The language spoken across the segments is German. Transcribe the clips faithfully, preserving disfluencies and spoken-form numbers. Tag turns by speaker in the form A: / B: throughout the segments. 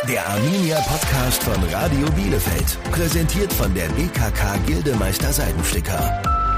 A: Der Arminia Podcast von Radio Bielefeld. Präsentiert von der B K K Gildemeister Seidensticker.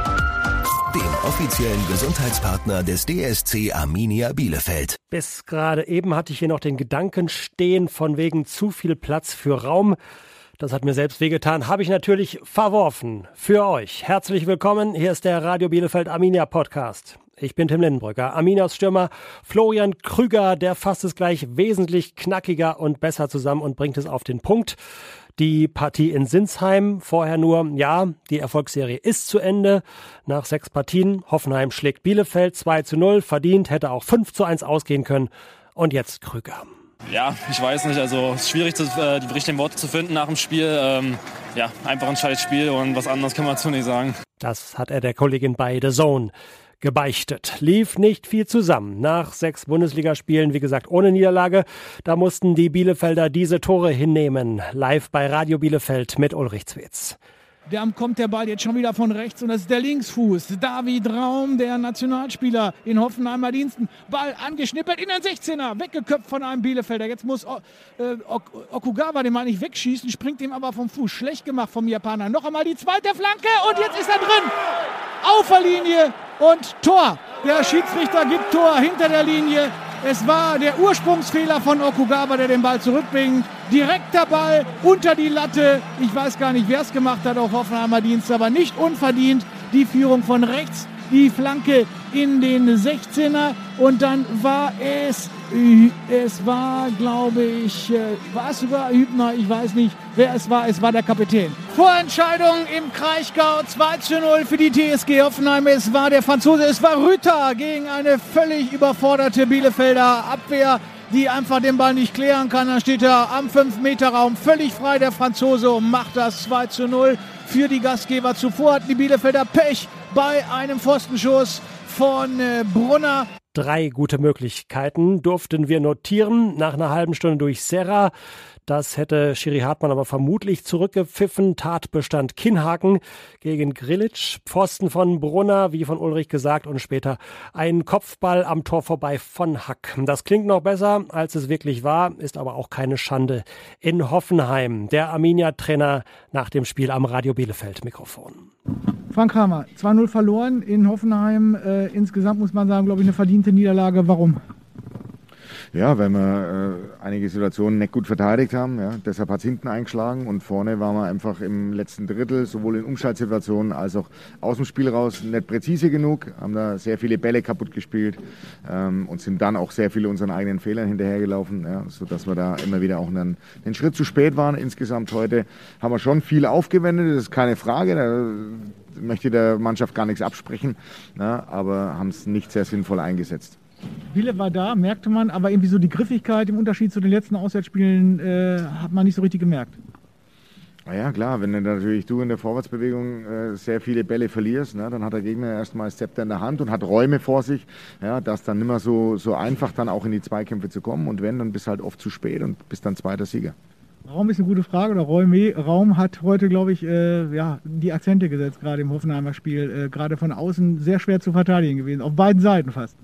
A: Dem offiziellen Gesundheitspartner des D S C Arminia Bielefeld.
B: Bis gerade eben hatte ich hier noch den Gedanken stehen, von wegen zu viel Platz für Raum. Das hat mir selbst wehgetan, habe ich natürlich verworfen. Für euch. Herzlich willkommen, hier ist der Radio Bielefeld Arminia Podcast. Ich bin Tim Lindenbrücker. Arminias Stürmer Florian Krüger, der fasst es gleich wesentlich knackiger und besser zusammen und bringt es auf den Punkt. Die Partie in Sinsheim, vorher nur, ja, die Erfolgsserie ist zu Ende. Nach sechs Partien, Hoffenheim schlägt Bielefeld zwei zu null, verdient, hätte auch fünf zu eins ausgehen können. Und jetzt Krüger.
C: Ja, ich weiß nicht, also es ist schwierig, die richtigen Worte zu finden nach dem Spiel. Ähm, ja, einfach ein scheiß Spiel und was anderes kann man dazu nicht sagen.
B: Das hat er der Kollegin bei The Zone gebeichtet. Lief nicht viel zusammen. Nach sechs Bundesligaspielen, wie gesagt, ohne Niederlage, da mussten die Bielefelder diese Tore hinnehmen. Live bei Radio Bielefeld mit Ulrich Zwetz.
D: Da kommt der Ball jetzt schon wieder von rechts und das ist der Linksfuß. David Raum, der Nationalspieler in Hoffenheimer Diensten. Ball angeschnippelt in den sechzehner, weggeköpft von einem Bielefelder. Jetzt muss äh, Okugawa den mal nicht wegschießen, springt ihm aber vom Fuß. Schlecht gemacht vom Japaner. Noch einmal die zweite Flanke und jetzt ist er drin. Auf der Linie und Tor. Der Schiedsrichter gibt Tor hinter der Linie. Es war der Ursprungsfehler von Okugawa, der den Ball zurückbringt. Direkter Ball unter die Latte. Ich weiß gar nicht, wer es gemacht hat auf Hoffenheimer Dienst, aber nicht unverdient. Die Führung von rechts, die Flanke in den sechzehner und dann war es, es war, glaube ich, war es sogar Hübner, ich weiß nicht, wer es war, es war der Kapitän. Vorentscheidung im Kraichgau, zwei zu null für die T S G Hoffenheim, es war der Franzose, es war Rüther gegen eine völlig überforderte Bielefelder Abwehr, die einfach den Ball nicht klären kann. Dann steht er am fünf Meter Raum völlig frei, der Franzose, und macht das zwei zu null für die Gastgeber. Zuvor hatten die Bielefelder Pech bei einem Pfostenschuss von äh, Brunner.
B: Drei gute Möglichkeiten durften wir notieren. Nach einer halben Stunde durch Serra. Das hätte Schiri Hartmann aber vermutlich zurückgepfiffen. Tatbestand Kinnhaken gegen Grilic. Pfosten von Brunner, wie von Ulrich gesagt, und später ein Kopfball am Tor vorbei von Hack. Das klingt noch besser, als es wirklich war, ist aber auch keine Schande in Hoffenheim. Der Arminia-Trainer nach dem Spiel am Radio Bielefeld-Mikrofon.
D: Frank Kramer, zwei null verloren in Hoffenheim. Äh, insgesamt muss man sagen, glaube ich, eine verdiente Niederlage. Warum?
E: Ja, weil wir äh, einige Situationen nicht gut verteidigt haben. Ja. Deshalb hat es hinten eingeschlagen und vorne waren wir einfach im letzten Drittel, sowohl in Umschaltsituationen als auch aus dem Spiel raus, nicht präzise genug, haben da sehr viele Bälle kaputt gespielt ähm, und sind dann auch sehr viele unseren eigenen Fehlern hinterhergelaufen, ja, sodass wir da immer wieder auch einen, einen Schritt zu spät waren. Insgesamt heute haben wir schon viel aufgewendet, das ist keine Frage, da möchte der Mannschaft gar nichts absprechen, ja, aber haben es nicht sehr sinnvoll eingesetzt.
D: Wille war da, merkte man, aber irgendwie so die Griffigkeit im Unterschied zu den letzten Auswärtsspielen äh, hat man nicht so richtig gemerkt.
E: Na ja, klar, wenn du natürlich du in der Vorwärtsbewegung äh, sehr viele Bälle verlierst, ne, dann hat der Gegner erstmal das Zepter in der Hand und hat Räume vor sich, ja, das dann nicht mehr so, so einfach dann auch in die Zweikämpfe zu kommen, und wenn, dann bist du halt oft zu spät und bist dann zweiter Sieger.
D: Raum ist eine gute Frage, oder Räume, Raum hat heute, glaube ich, äh, ja, die Akzente gesetzt, gerade im Hoffenheimer Spiel, äh, gerade von außen sehr schwer zu verteidigen gewesen, auf beiden Seiten fast.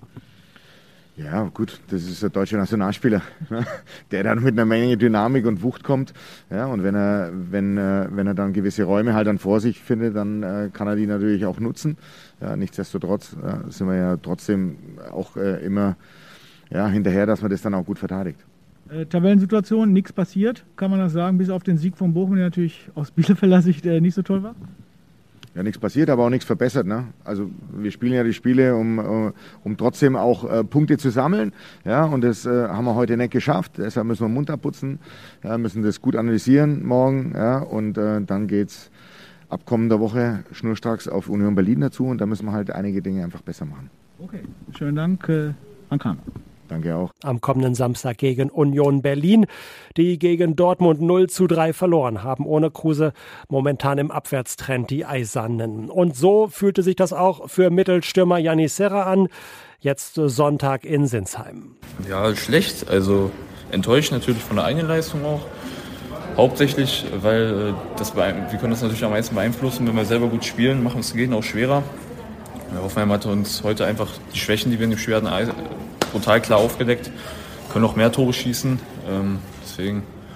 E: Ja, gut, das ist der deutsche Nationalspieler, der dann mit einer Menge Dynamik und Wucht kommt. Ja, und wenn er, wenn, wenn er dann gewisse Räume halt dann vor sich findet, dann äh, kann er die natürlich auch nutzen. Ja, nichtsdestotrotz äh, sind wir ja trotzdem auch äh, immer ja, hinterher, dass man das dann auch gut verteidigt.
D: Äh, Tabellensituation, nichts passiert, kann man das sagen, bis auf den Sieg von Bochum, der natürlich aus Bielefelder Sicht äh, nicht so toll war?
E: Ja, nichts passiert, aber auch nichts verbessert. Ne? Also wir spielen ja die Spiele, um, um, um trotzdem auch äh, Punkte zu sammeln. Ja, und das äh, haben wir heute nicht geschafft. Deshalb müssen wir den Mund abputzen, ja, müssen das gut analysieren morgen. Ja, und äh, dann geht's ab kommender Woche schnurstracks auf Union Berlin dazu. Und da müssen wir halt einige Dinge einfach besser machen.
D: Okay, schönen Dank, äh, Frank Kramer.
E: Danke auch.
B: Am kommenden Samstag gegen Union Berlin, die gegen Dortmund null zu drei verloren haben. Ohne Kruse momentan im Abwärtstrend die Eisernen. Und so fühlte sich das auch für Mittelstürmer Yannis Serra an. Jetzt Sonntag in Sinsheim.
F: Ja, schlecht. Also enttäuscht natürlich von der eigenen Leistung auch. Hauptsächlich, weil das, wir können das natürlich am meisten beeinflussen, wenn wir selber gut spielen, machen es den Gegner auch schwerer. Hoffenheim hat uns heute einfach die Schwächen, die wir in dem Spiel hatten, brutal klar aufgedeckt. Können auch mehr Tore schießen. Ähm, deswegen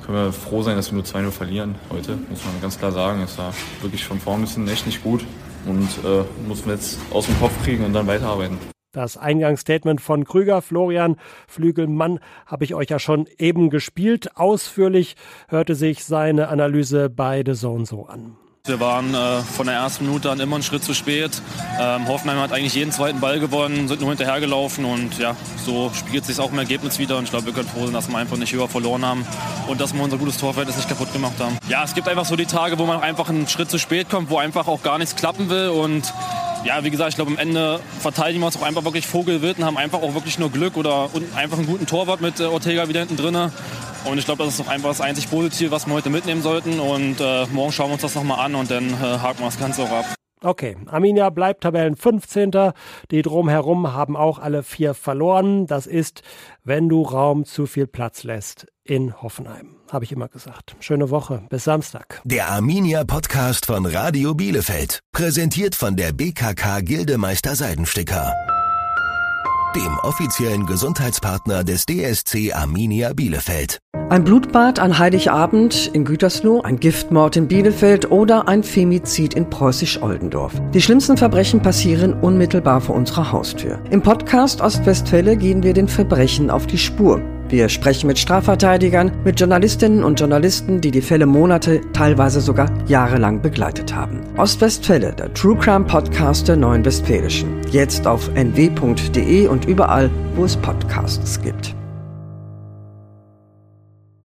F: können wir froh sein, dass wir nur zwei null verlieren heute, muss man ganz klar sagen. Es war wirklich von vorn bis hinten echt nicht gut und äh, müssen wir jetzt aus dem Kopf kriegen und dann weiterarbeiten.
B: Das Eingangsstatement von Krüger, Florian Flügelmann, habe ich euch ja schon eben gespielt. Ausführlich hörte sich seine Analyse bei The Zone so an.
C: Wir waren äh, von der ersten Minute an immer einen Schritt zu spät. Ähm, Hoffenheim hat eigentlich jeden zweiten Ball gewonnen, sind nur hinterhergelaufen und ja, so spiegelt sich auch im Ergebnis wieder. Und ich glaube, wir können froh sein, dass wir einfach nicht höher verloren haben und dass wir unser gutes Torverhältnis nicht kaputt gemacht haben. Ja, es gibt einfach so die Tage, wo man einfach einen Schritt zu spät kommt, wo einfach auch gar nichts klappen will und ja, wie gesagt, ich glaube, am Ende verteidigen wir uns auch einfach wirklich vogelwild und haben einfach auch wirklich nur Glück oder einfach einen guten Torwart mit äh, Ortega wieder hinten drin. Und ich glaube, das ist auch einfach das einzig Positive, was wir heute mitnehmen sollten. Und äh, morgen schauen wir uns das nochmal an und dann äh, haken wir das Ganze auch ab.
B: Okay, Arminia bleibt Tabellen-fünfzehnter. Die drumherum haben auch alle vier verloren. Das ist, wenn du Raum zu viel Platz lässt in Hoffenheim. Habe ich immer gesagt. Schöne Woche. Bis Samstag.
A: Der Arminia-Podcast von Radio Bielefeld. Präsentiert von der B K K Gildemeister Seidensticker, dem offiziellen Gesundheitspartner des D S C Arminia Bielefeld.
G: Ein Blutbad an Heiligabend in Gütersloh, ein Giftmord in Bielefeld oder ein Femizid in Preußisch-Oldendorf. Die schlimmsten Verbrechen passieren unmittelbar vor unserer Haustür. Im Podcast Ostwestfälle gehen wir den Verbrechen auf die Spur. Wir sprechen mit Strafverteidigern, mit Journalistinnen und Journalisten, die die Fälle Monate, teilweise sogar jahrelang begleitet haben. Ostwestfälle, der True Crime Podcast der Neuen Westfälischen. Jetzt auf n w punkt d e und überall, wo es Podcasts gibt.